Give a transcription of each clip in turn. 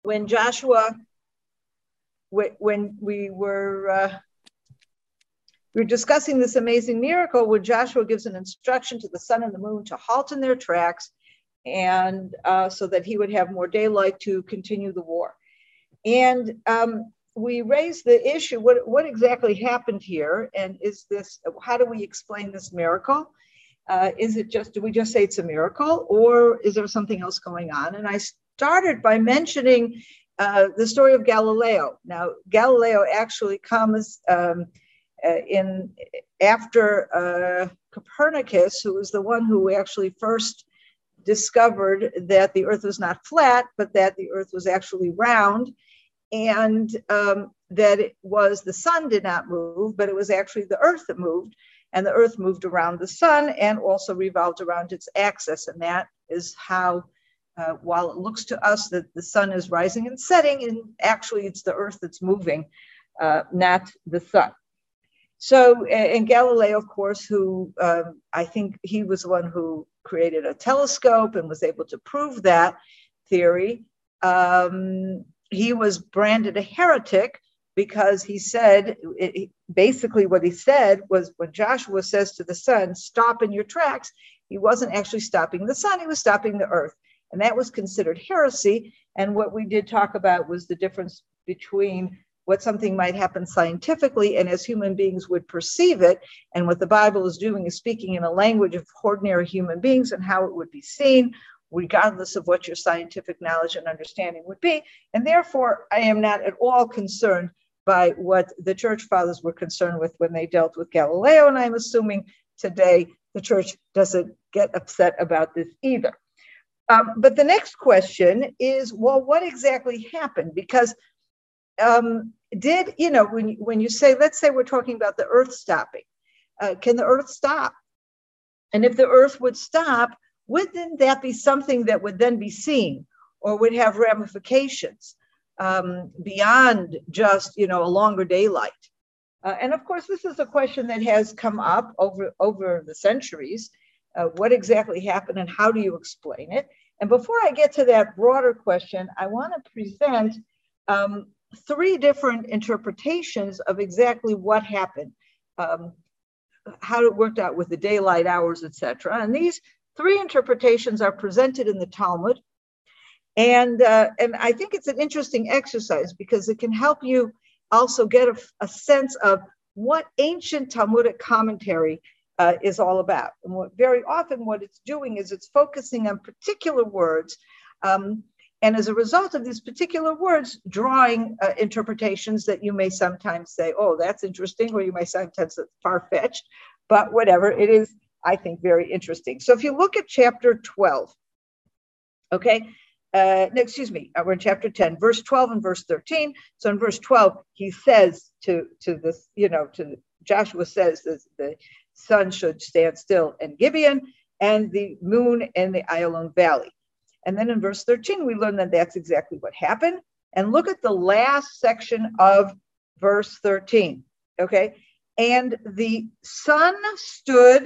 when Joshua, when we were discussing this amazing miracle where Joshua gives an instruction to the sun and the moon to halt in their tracks, and so that he would have more daylight to continue the war. And we raised the issue, what exactly happened here? And is this, how do we explain this miracle? Is it just, do we just say it's a miracle, or is there something else going on? And I started by mentioning the story of Galileo. Now, Galileo actually comes in after Copernicus, who was the one who actually first discovered that the earth was not flat, but that the earth was actually round, and that it was the sun did not move, but it was actually the earth that moved, and the earth moved around the sun and also revolved around its axis. And that is how, while it looks to us that the sun is rising and setting, and actually it's the earth that's moving, not the sun. So, and Galileo, of course, who I think he was the one who created a telescope and was able to prove that theory. He was branded a heretic because he said, basically what he said was, when Joshua says to the sun, stop in your tracks, he wasn't actually stopping the sun, he was stopping the earth. And that was considered heresy. And what we did talk about was the difference between what something might happen scientifically and as human beings would perceive it, and what the Bible is doing is speaking in a language of ordinary human beings and how it would be seen, regardless of what your scientific knowledge and understanding would be. And therefore, I am not at all concerned by what the church fathers were concerned with when they dealt with Galileo. And I'm assuming today the church doesn't get upset about this either. But the next question is, well, what exactly happened? Because when you say, let's say we're talking about the earth stopping, can the earth stop? And if the earth would stop, wouldn't that be something that would then be seen or would have ramifications beyond just, a longer daylight? And of course, this is a question that has come up over the centuries. What exactly happened and how do you explain it? And before I get to that broader question, I want to present three different interpretations of exactly what happened, how it worked out with the daylight hours, etc. And these three interpretations are presented in the Talmud. And I think it's an interesting exercise because it can help you also get a sense of what ancient Talmudic commentary is all about. And very often what it's doing is it's focusing on particular words, and as a result of these particular words, drawing interpretations that you may sometimes say, oh, that's interesting, or you may sometimes say far-fetched, but whatever, it is, I think, very interesting. So if you look at chapter 12, okay, we're in chapter 10, verse 12 and verse 13. So in verse 12, he says to this, to Joshua says that the sun should stand still in Gibeon and the moon in the Ayalon Valley. And then in verse 13, we learn that that's exactly what happened. And look at the last section of verse 13, okay? And the sun stood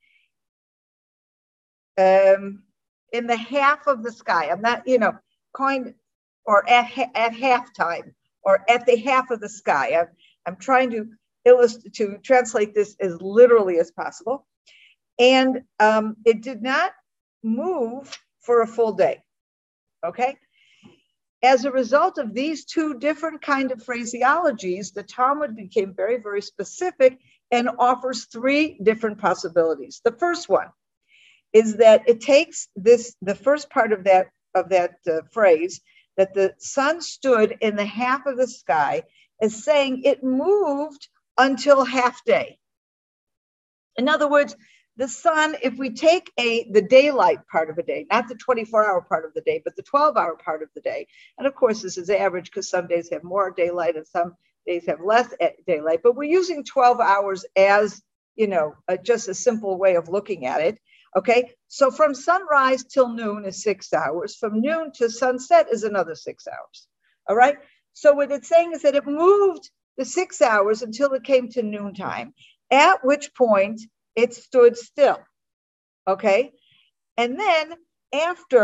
in the half of the sky. I'm not, or at halftime, or at the half of the sky. I'm trying to translate this as literally as possible. And it did not move for a full day, okay? As a result of these two different kind of phraseologies, the Talmud became very, very specific and offers three different possibilities. The first one is that it takes the first part of that phrase, that the sun stood in the half of the sky, as saying it moved until half day. In other words, the sun, if we take the daylight part of a day, not the 24-hour part of the day, but the 12-hour part of the day, and of course this is average because some days have more daylight and some days have less daylight, but we're using 12 hours as, just a simple way of looking at it, okay? So from sunrise till noon is 6 hours. From noon to sunset is another 6 hours, all right? So what it's saying is that it moved the 6 hours until it came to noontime, at which point it stood still, okay? And then after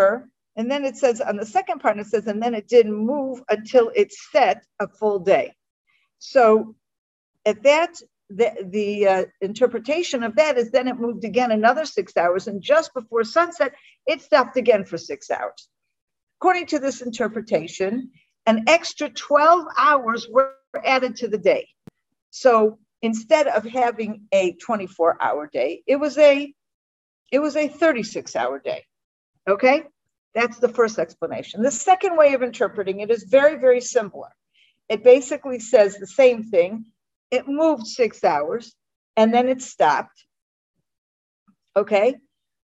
And then it says on the second part, it says, and then it didn't move until it set a full day. So at that, the interpretation of that is then it moved again another 6 hours, and just before sunset, it stopped again for 6 hours. According to this interpretation, an extra 12 hours were added to the day. So instead of having a 24-hour day, it was a 36-hour day. Okay, that's the first explanation. The second way of interpreting it is very, very similar. It basically says the same thing. It moved 6 hours and then it stopped. Okay,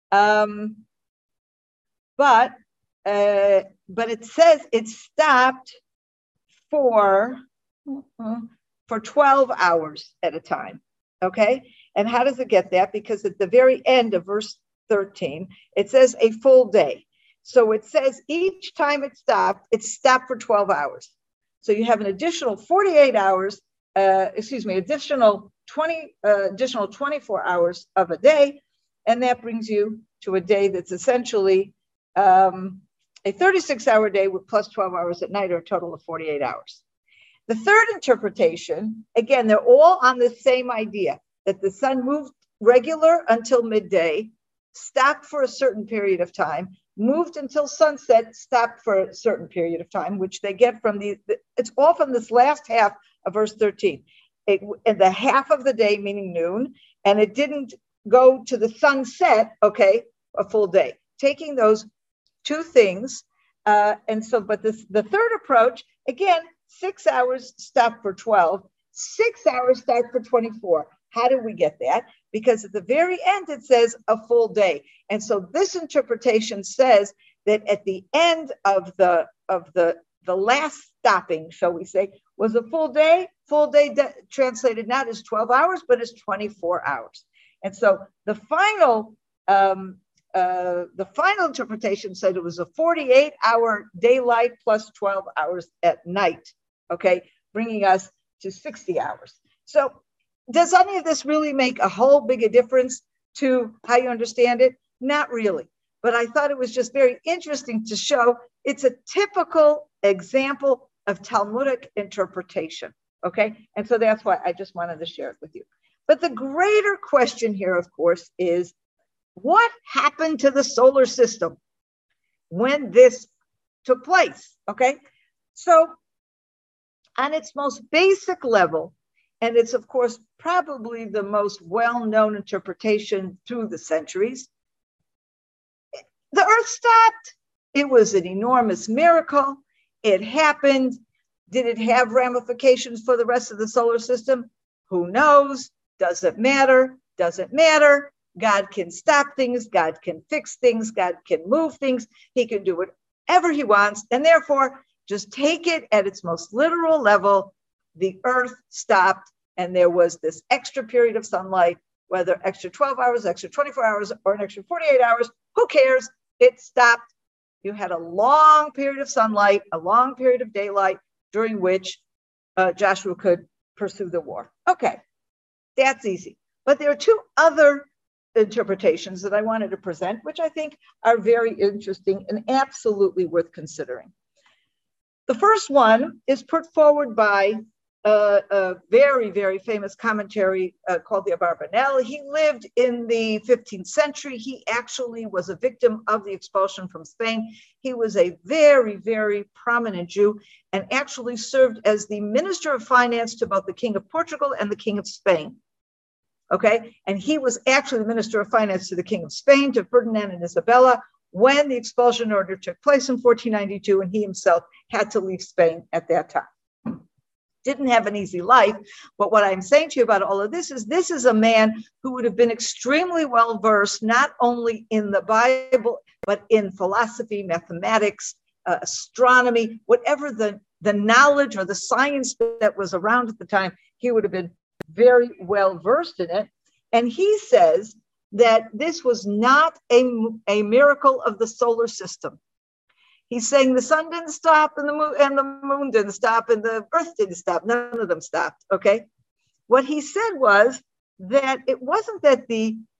but it says it stopped for 12 hours at a time. Okay, and how does it get that? Because at the very end of verse 13, it says a full day. So it says each time it stopped for 12 hours. So you have an additional 48 hours, additional 24 hours of a day. And that brings you to a day that's essentially a 36-hour day with plus 12 hours at night, or a total of 48 hours. The third interpretation, again, they're all on the same idea, that the sun moved regular until midday, stopped for a certain period of time, moved until sunset, stopped for a certain period of time, which they get from it's all from this last half of verse 13. And the half of the day, meaning noon, and it didn't go to the sunset, okay, a full day. Taking those two things, but the third approach, again, 6 hours stopped for 12, 6 hours stopped for 24. How do we get that? Because at the very end, it says a full day. And so this interpretation says that at the end of the last stopping, shall we say, was a full day. Full day translated not as 12 hours, but as 24 hours. And so the final interpretation said it was a 48-hour daylight plus 12 hours at night, okay, bringing us to 60 hours. So does any of this really make a whole big difference to how you understand it? Not really. But I thought it was just very interesting to show it's a typical example of Talmudic interpretation, okay? And so that's why I just wanted to share it with you. But the greater question here, of course, is what happened to the solar system when this took place, okay? So on its most basic level, and it's, of course, probably the most well-known interpretation through the centuries, the Earth stopped. It was an enormous miracle. It happened. Did it have ramifications for the rest of the solar system? Who knows? Doesn't matter. Doesn't matter. God can stop things. God can fix things. God can move things. He can do whatever he wants. And therefore, just take it at its most literal level. The Earth stopped, and there was this extra period of sunlight, whether extra 12 hours, extra 24 hours, or an extra 48 hours, who cares? It stopped. You had a long period of sunlight, a long period of daylight, during which Joshua could pursue the war. Okay, that's easy. But there are two other interpretations that I wanted to present, which I think are very interesting and absolutely worth considering. The first one is put forward by a very, very famous commentary called the Abarbanel. He lived in the 15th century. He actually was a victim of the expulsion from Spain. He was a very, very prominent Jew and actually served as the Minister of Finance to both the King of Portugal and the King of Spain. Okay, and he was actually the Minister of Finance to the King of Spain, to Ferdinand and Isabella, when the expulsion order took place in 1492, and he himself had to leave Spain at that time. Didn't have an easy life, but what I'm saying to you about all of this is a man who would have been extremely well versed, not only in the Bible, but in philosophy, mathematics, astronomy, whatever the knowledge or the science that was around at the time, he would have been very well versed in it. And he says that this was not a miracle of the solar system. He's saying the sun didn't stop and the moon didn't stop and the earth didn't stop. None of them stopped, okay? What he said was that it wasn't that the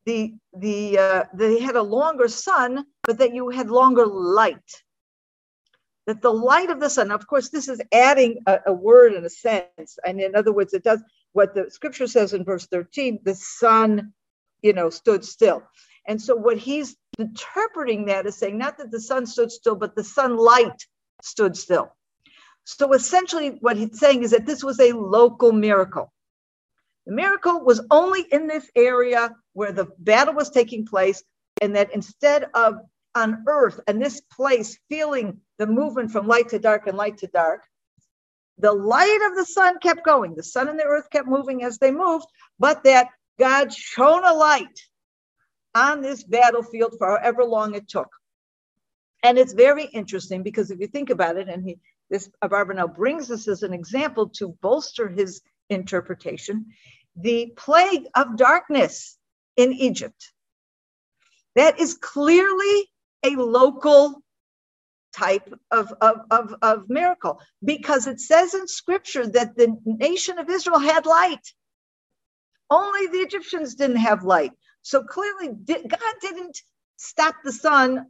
they had a longer sun, but that you had longer light. That the light of the sun, of course, this is adding a word in a sense. And in other words, it does what the scripture says in verse 13, the sun, stood still. And so what he's interpreting that is saying, not that the sun stood still, but the sunlight stood still. So essentially what he's saying is that this was a local miracle. The miracle was only in this area where the battle was taking place, and that instead of on earth and this place feeling the movement from light to dark and light to dark, the light of the sun kept going. The sun and the earth kept moving as they moved, but that God shone a light on this battlefield for however long it took. And it's very interesting because if you think about it, and this Abarbanel brings us as an example to bolster his interpretation, the plague of darkness in Egypt. That is clearly a local type of miracle, because it says in scripture that the nation of Israel had light. Only the Egyptians didn't have light. So clearly God didn't stop the sun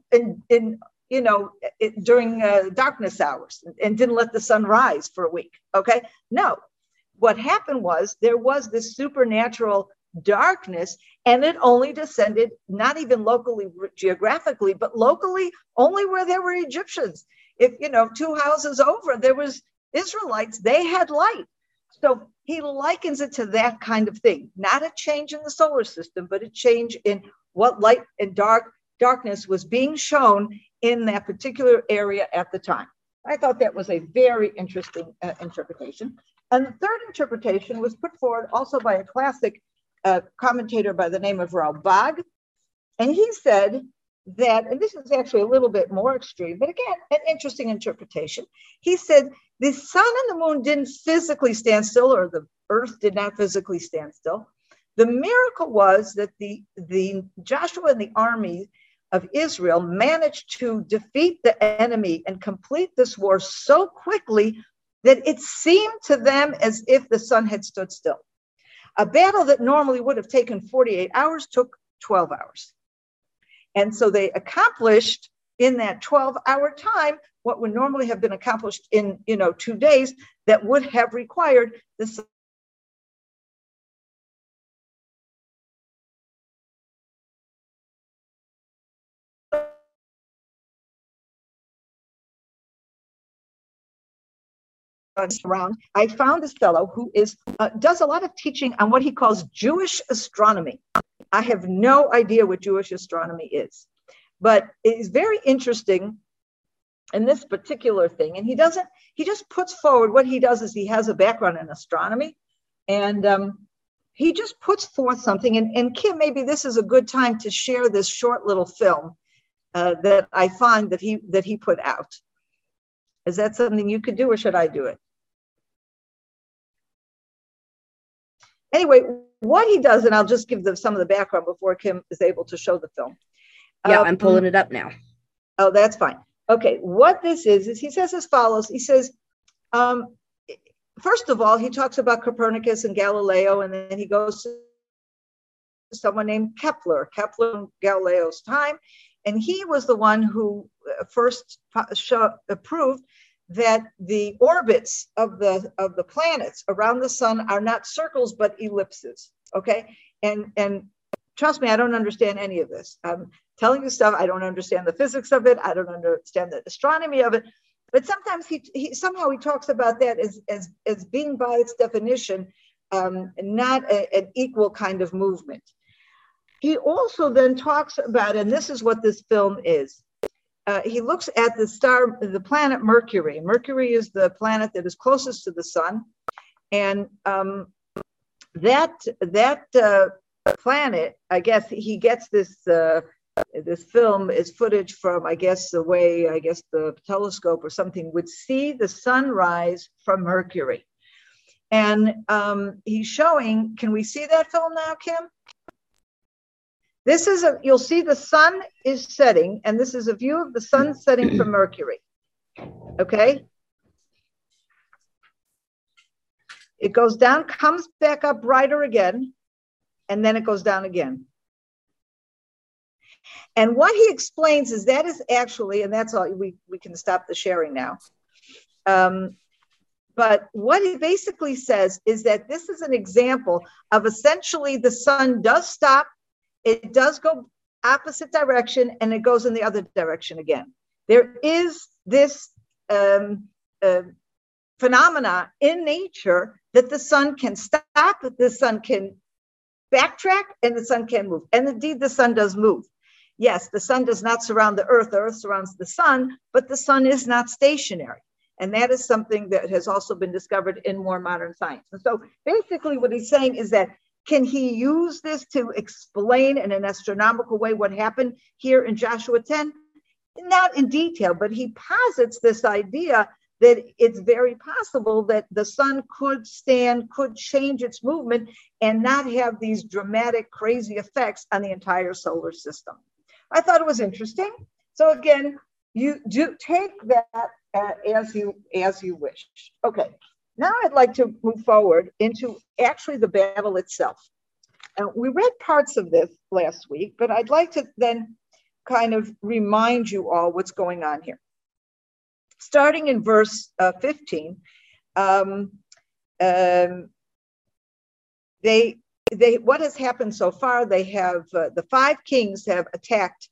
during darkness hours and didn't let the sun rise for a week. Okay, no. What happened was there was this supernatural darkness, and it only descended not even locally geographically, but locally only where there were Egyptians. If 2 houses over there was Israelites, they had light. So he likens it to that kind of thing, not a change in the solar system, but a change in what light and darkness was being shown in that particular area at the time. I thought that was a very interesting interpretation. And the third interpretation was put forward also by a classic commentator by the name of Ralbag. And he said that, and this is actually a little bit more extreme, but again, an interesting interpretation. He said the sun and the moon didn't physically stand still, or the earth did not physically stand still. The miracle was that the Joshua and the army of Israel managed to defeat the enemy and complete this war so quickly that it seemed to them as if the sun had stood still. A battle that normally would have taken 48 hours took 12 hours. And so they accomplished in that 12-hour time what would normally have been accomplished in 2 days, that would have required the sun around. I found this fellow who does a lot of teaching on what he calls Jewish astronomy. I have no idea what Jewish astronomy is, but it is very interesting in this particular thing. And he just puts forward, what he does is he has a background in astronomy, and he just puts forth something. And Kim, maybe this is a good time to share this short little film that I find that he put out. Is that something you could do, or should I do it? Anyway, what he does, and I'll just give some of the background before Kim is able to show the film. Yeah, I'm pulling it up now. Oh, that's fine. Okay, what this is he says as follows. He says, first of all, he talks about Copernicus and Galileo, and then he goes to someone named Kepler in Galileo's time. And he was the one who first proved that the orbits of the planets around the sun are not circles, but ellipses. Okay. And trust me, I don't understand any of this. I'm telling you stuff. I don't understand the physics of it. I don't understand the astronomy of it. But sometimes he somehow talks about that as being, by its definition, not an equal kind of movement. He also then talks about, and this is what this film is. He looks at the planet Mercury. Mercury is the planet that is closest to the sun. And that planet, I guess he gets this film is footage from, the telescope or something would see the sun rise from Mercury. And he's showing, can we see that film now, Kim? This is you'll see the sun is setting, and this is a view of the sun setting from Mercury. Okay. It goes down, comes back up brighter again, and then it goes down again. And what he explains is that is actually, and that's all, we can stop the sharing now. But what it basically says is that this is an example of essentially the sun does stop, it does go opposite direction, and it goes in the other direction again. There is this phenomena in nature that the sun can stop, that the sun can backtrack, and the sun can move. And indeed, the sun does move. Yes, the sun does not surround the earth surrounds the sun, but the sun is not stationary. And that is something that has also been discovered in more modern science. And so basically what he's saying is that, can he use this to explain in an astronomical way what happened here in Joshua 10? Not in detail, but he posits this idea that it's very possible that the sun could change its movement and not have these dramatic, crazy effects on the entire solar system. I thought it was interesting. So again, you do take that as you wish. Okay, now I'd like to move forward into actually the battle itself. We read parts of this last week, but I'd like to then kind of remind you all what's going on here. Starting in verse 15, what has happened so far? They have the 5 kings have attacked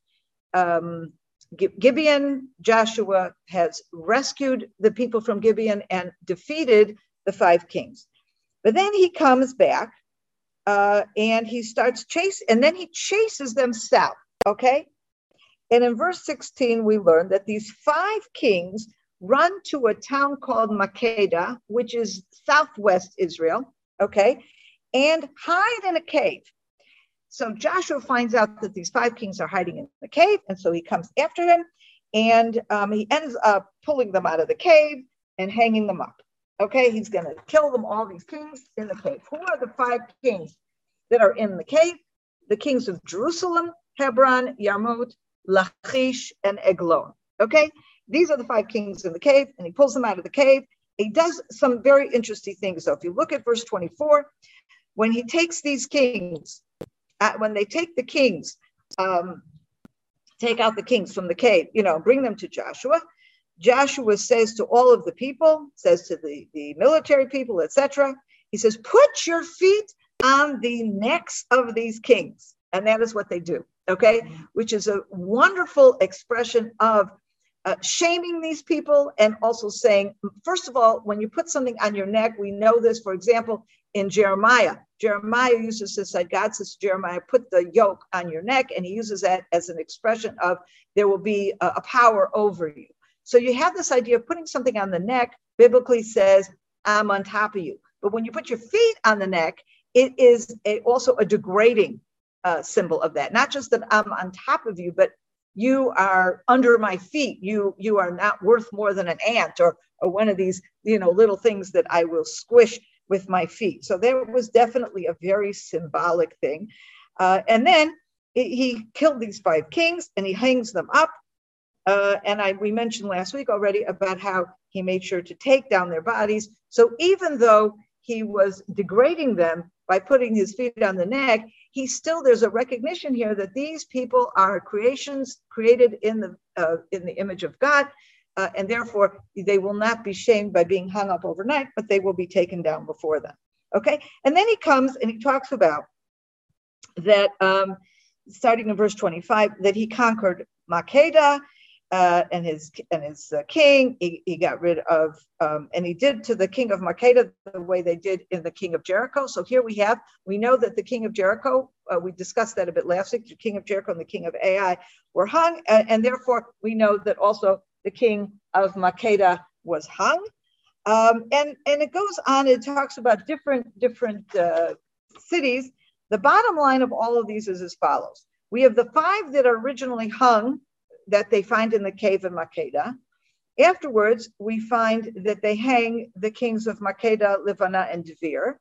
Gibeon. Joshua has rescued the people from Gibeon and defeated the 5 kings. But then he comes back and he starts chasing, and then he chases them south. Okay. And in verse 16, we learn that these 5 kings run to a town called Makkedah, which is southwest Israel, okay, and hide in a cave. So Joshua finds out that these 5 kings are hiding in the cave, and so he comes after them, and he ends up pulling them out of the cave and hanging them up. Okay, he's going to kill them, all these kings in the cave. Who are the 5 kings that are in the cave? The kings of Jerusalem, Hebron, Yarmut, Lachish, and Eglon. Okay, these are the 5 kings in the cave, and he pulls them out of the cave. He does some very interesting things. So if you look at verse 24, when he takes these kings, when they take the kings, take out the kings from the cave, bring them to Joshua. Joshua says to all of the people, says to the military people, etc., he says, put your feet on the necks of these kings. And that is what they do, okay? Which is a wonderful expression of shaming these people, and also saying, first of all, when you put something on your neck, we know this, for example, in Jeremiah uses this, God says to Jeremiah, put the yoke on your neck, and he uses that as an expression of there will be a power over you. So you have this idea of putting something on the neck, biblically says, I'm on top of you. But when you put your feet on the neck, it is also a degrading symbol of that. Not just that I'm on top of you, but you are under my feet. You are not worth more than an ant or one of these, little things that I will squish with my feet. So there was definitely a very symbolic thing. And then he killed these 5 kings and he hangs them up. We mentioned last week already about how he made sure to take down their bodies. So even though he was degrading them by putting his feet on the neck, there's a recognition here that these people are creations created in the image of God, and therefore they will not be shamed by being hung up overnight, but they will be taken down before them. Okay, and then he comes and he talks about that, starting in verse 25, that he conquered Makkedah and his king. He got rid of, and he did to the king of Makkedah the way they did in the king of Jericho. So here we know that the king of Jericho, we discussed that a bit last week, the king of Jericho and the king of Ai were hung, and therefore we know that also the king of Makkedah was hung. And it goes on, it talks about different cities. The bottom line of all of these is as follows. We have the 5 that are originally hung, that they find in the cave of Makkedah. Afterwards, we find that they hang the kings of Makkedah, Livana, and Devir.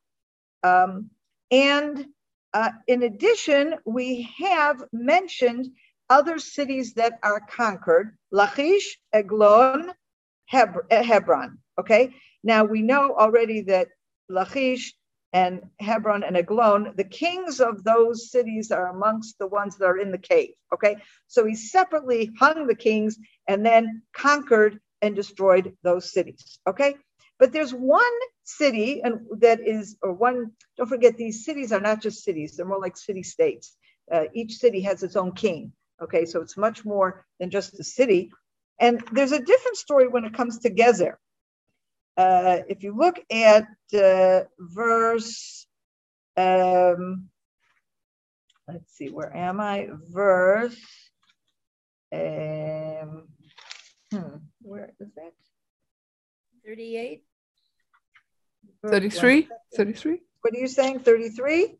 And in addition, we have mentioned other cities that are conquered: Lachish, Eglon, Hebron. Okay. Now we know already that Lachish and Hebron and Eglon, the kings of those cities are amongst the ones that are in the cave. Okay, so he separately hung the kings and then conquered and destroyed those cities. Okay, but there's one city, and that is, or one, don't forget, these cities are not just cities, they're more like city states. Each city has its own king. Okay, so it's much more than just a city. And there's a different story when it comes to Gezer. If you look at verse, let's see, where am I? Verse, where is that? 38? 33? 33? What are you saying, 33?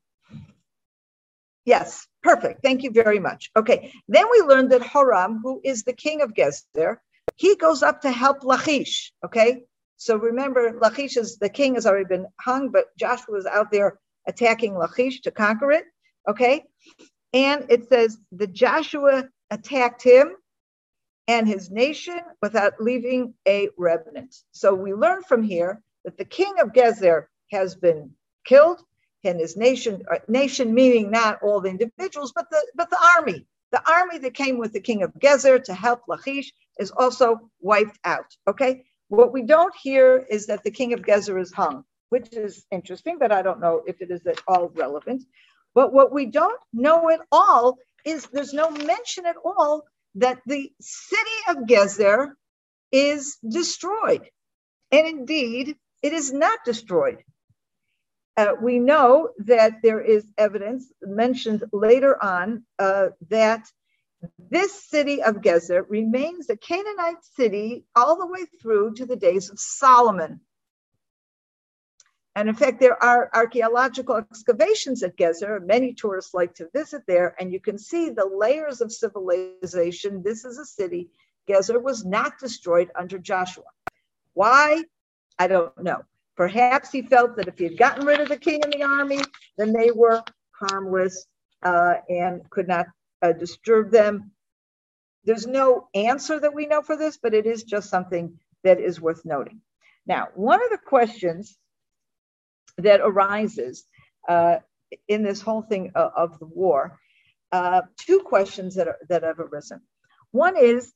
Yes, perfect. Thank you very much. Okay, then we learned that Horam, who is the king of Gezer, he goes up to help Lachish, okay? So remember, Lachish is, the king has already been hung, but Joshua is out there attacking Lachish to conquer it, okay? And it says that Joshua attacked him and his nation without leaving a remnant. So we learn from here that the king of Gezer has been killed, and his nation meaning not all the individuals, but the army. The army that came with the king of Gezer to help Lachish is also wiped out, okay? What we don't hear is that the king of Gezer is hung, which is interesting, but I don't know if it is at all relevant. But what we don't know at all is there's no mention at all that the city of Gezer is destroyed. And indeed, it is not destroyed. We know that there is evidence mentioned later on that this city of Gezer remains a Canaanite city all the way through to the days of Solomon. And in fact, there are archaeological excavations at Gezer. Many tourists like to visit there, and you can see the layers of civilization. This is a city. Gezer was not destroyed under Joshua. Why? I don't know. Perhaps he felt that if he had gotten rid of the king and the army, then they were harmless and could not disturb them. There's no answer that we know for this, but it is just something that is worth noting. Now, one of the questions that arises in this whole thing of the war, two questions that have arisen. One is,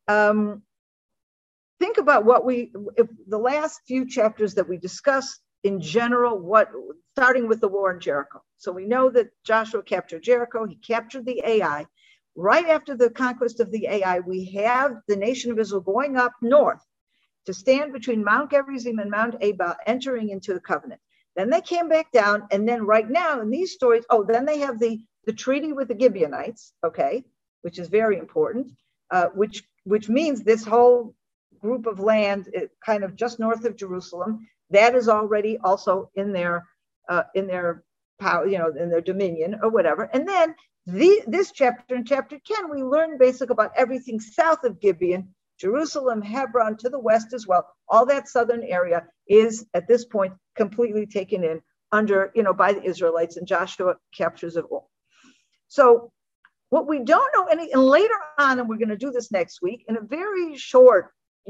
think about if the last few chapters that we discussed in general, starting with the war in Jericho. So we know that Joshua captured Jericho, he captured the Ai. Right after the conquest of the Ai, we have the nation of Israel going up north to stand between Mount Gerizim and Mount Ebal, entering into the covenant. Then they came back down, and then right now in these stories, then they have the treaty with the Gibeonites, okay, which is very important, which means this whole group of land kind of just north of Jerusalem, that is already also in their power, in their dominion or whatever. And then this chapter, in chapter 10, we learn basically about everything south of Gibeon, Jerusalem, Hebron to the west as well. All that southern area is at this point completely taken in under, by the Israelites, and Joshua captures it all. So what we don't know, and later on, and we're going to do this next week, in a very short,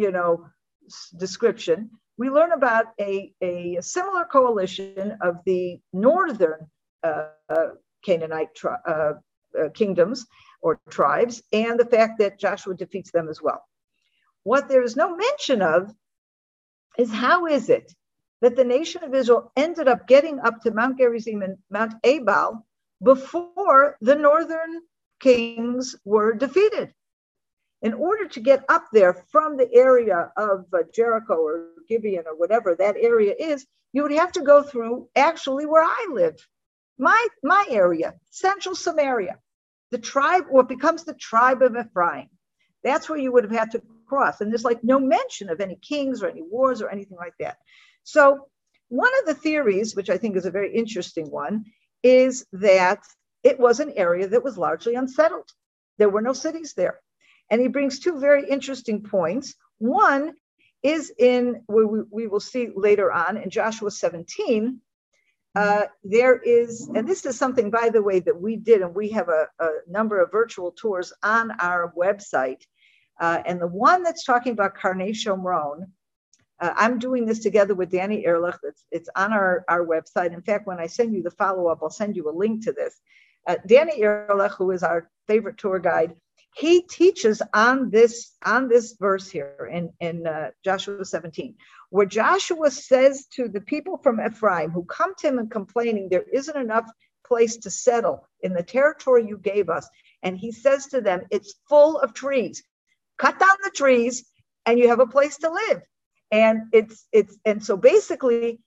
description, we learn about a similar coalition of the northern Canaanite kingdoms or tribes, and the fact that Joshua defeats them as well. What there is no mention of is how is it that the nation of Israel ended up getting up to Mount Gerizim and Mount Ebal before the northern kings were defeated. In order to get up there from the area of Jericho or Gibeon or whatever that area is, you would have to go through actually where I live, my area, central Samaria, the tribe, what becomes the tribe of Ephraim. That's where you would have had to cross. And there's like no mention of any kings or any wars or anything like that. So one of the theories, which I think is a very interesting one, is that it was an area that was largely unsettled. There were no cities there. And he brings two very interesting points. One is we will see later on in Joshua 17, there is, and this is something, by the way, that we did, and we have a number of virtual tours on our website. And the one that's talking about Karnei Shomron, I'm doing this together with Danny Ehrlich. It's on our website. In fact, when I send you the follow-up, I'll send you a link to this. Danny Ehrlich, who is our favorite tour guide, he teaches on this verse here in Joshua 17, where Joshua says to the people from Ephraim who come to him and complaining, there isn't enough place to settle in the territory you gave us. And he says to them, it's full of trees. Cut down the trees and you have a place to live. And so basically,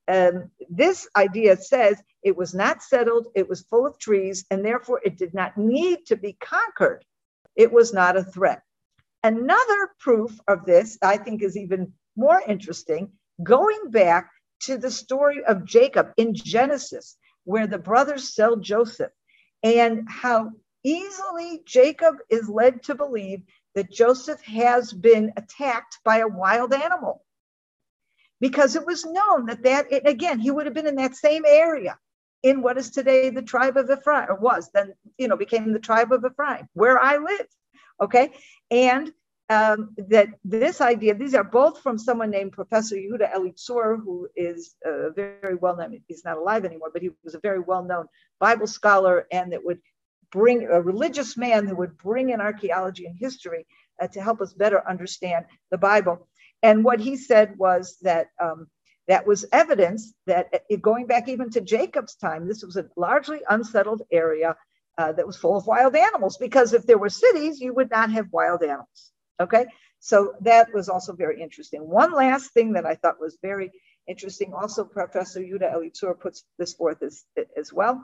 this idea says it was not settled, it was full of trees, and therefore it did not need to be conquered. It was not a threat. Another proof of this, I think, is even more interesting, going back to the story of Jacob in Genesis, where the brothers sell Joseph, and how easily Jacob is led to believe that Joseph has been attacked by a wild animal, because it was known that again, he would have been in that same area in what is today the tribe of Ephraim, or was then, became the tribe of Ephraim, where I live. Okay. And that this idea, these are both from someone named Professor Yehuda Elitzur, who is very well known. He's not alive anymore, but he was a very well-known Bible scholar, and that would bring a religious man who would bring in archaeology and history to help us better understand the Bible. And what he said was that that was evidence that going back even to Jacob's time, this was a largely unsettled area that was full of wild animals, because if there were cities, you would not have wild animals. Okay, so that was also very interesting. One last thing that I thought was very interesting, also Professor Yehuda Elitzur puts this forth as well.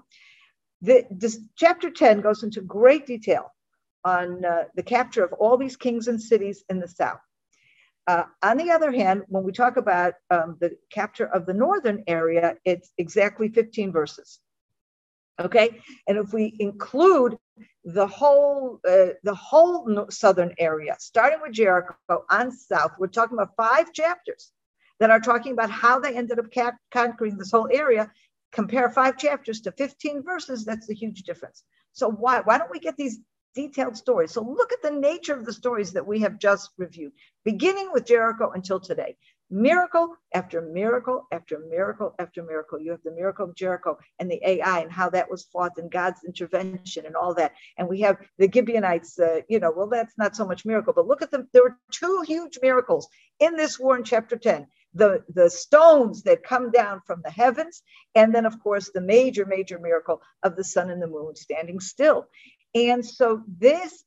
This chapter 10 goes into great detail on the capture of all these kings and cities in the south. On the other hand, when we talk about the capture of the northern area, it's exactly 15 verses. Okay, and if we include the whole southern area, starting with Jericho on south, we're talking about 5 chapters that are talking about how they ended up conquering this whole area. Compare 5 chapters to 15 verses, that's a huge difference. So why don't we get these detailed stories? So look at the nature of the stories that we have just reviewed, beginning with Jericho until today. Miracle after miracle after miracle after miracle. You have the miracle of Jericho and the Ai and how that was fought and God's intervention and all that. And we have the Gibeonites, well, that's not so much miracle, but look at them. There were 2 huge miracles in this war in chapter 10. The stones that come down from the heavens, and then, of course, the major very of the sun and the moon standing still. And so this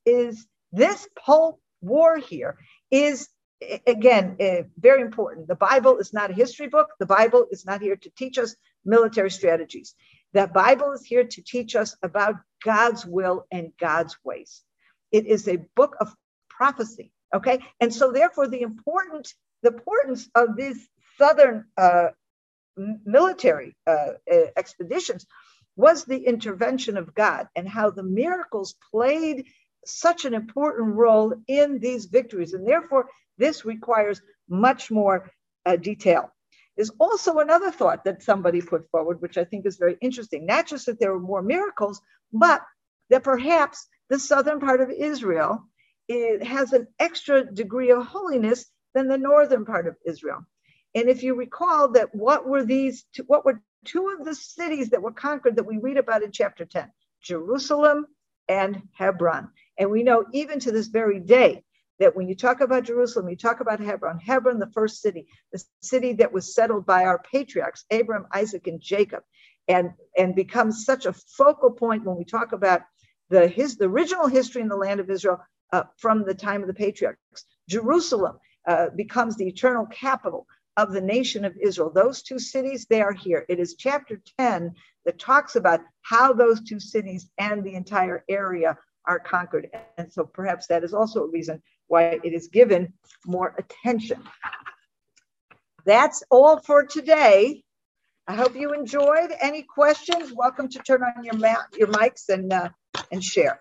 whole war here is, again, very important. The Bible is not a history book. The Bible is not here to teach us military strategies. The Bible is here to teach us about God's will and God's ways. It is a book of prophecy, okay? And so therefore the importance of these southern military expeditions was the intervention of God, and how the miracles played such an important role in these victories. And therefore, this requires much more detail. There's also another thought that somebody put forward, which I think is very interesting. Not just that there were more miracles, but that perhaps the southern part of Israel, it has an extra degree of holiness than the northern part of Israel. And if you recall that what were 2 of the cities that were conquered that we read about in chapter 10? Jerusalem and Hebron. And we know even to this very day that when you talk about Jerusalem, you talk about Hebron, the first city, the city that was settled by our patriarchs, Abraham, Isaac, and Jacob, and becomes such a focal point when we talk about the original history in the land of Israel from the time of the patriarchs. Jerusalem becomes the eternal capital of the nation of Israel. Those 2 cities, they are here. It is chapter 10 that talks about how those 2 cities and the entire area are conquered. And so perhaps that is also a reason why it is given more attention. That's all for today. I hope you enjoyed. Any questions? Welcome to turn on your mics and share.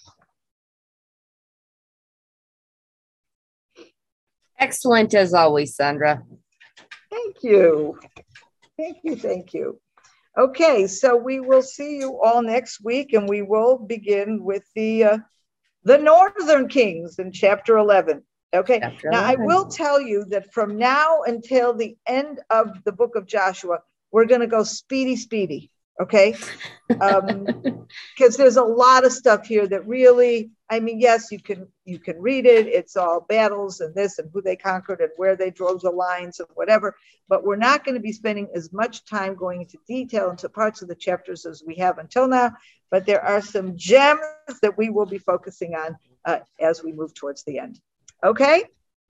Excellent as always, Sandra. Thank you. Thank you. Okay, so we will see you all next week, and we will begin with the Northern Kings in chapter 11. Okay. Chapter Now, I 11. will tell you that from now until the end of the book of Joshua, we're going to go speedy. Okay. Because there's a lot of stuff here that really, I mean, yes, you can read it. It's all battles and this and who they conquered and where they drove the lines and whatever. But we're not going to be spending as much time going into detail into parts of the chapters as we have until now. But there are some gems that we will be focusing on as we move towards the end. Okay.